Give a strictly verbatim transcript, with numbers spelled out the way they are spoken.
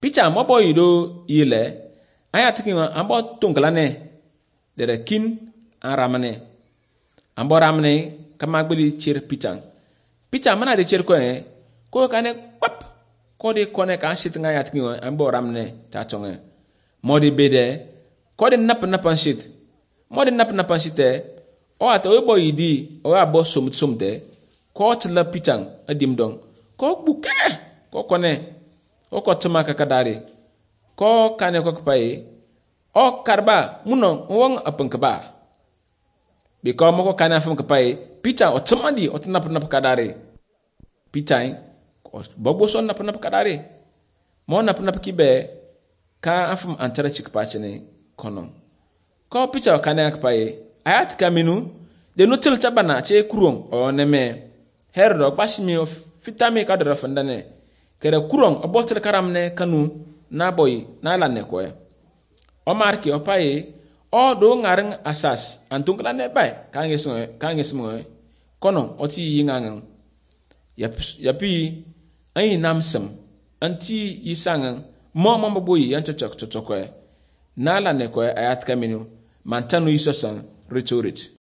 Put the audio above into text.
picha mo boy do yile aya tiki ambo tunglane dere kin aramane ambo ramne kama gbeli chir picha picha mana de chir ko e ko kane pap ko de kone ka shit nga ya tiki ambo ramne ta chonge modi bede ko de nap nap shit modi nap nap shit o ata o boy di o abo sum sum de ko tla picha adim dong ko buke ko kone o ko tuma ka kadari ko kane ko paye o karba muno wong apun ba bi ko mo ko kane afun ka paye picha o tuma di o tnap nap kadari picha o bobo son nap nap kadari mo nap nap kibe ka afum antara chik pachene kono ko picha o kane ka paye ayat kaminu de notel tabana che kurong o neme herdo bashmi o fitami kadra fandane kere kurong abotel karamne kanu na boy na lanne ko o marki o paye o do ngarang asas antungla ne bay kange so kange smo kono o ti yingang yapi ay namsam anti yisang mo mo boy yanto chok chok ko na lanne ko ayat kaminu mantanu yisosan retorit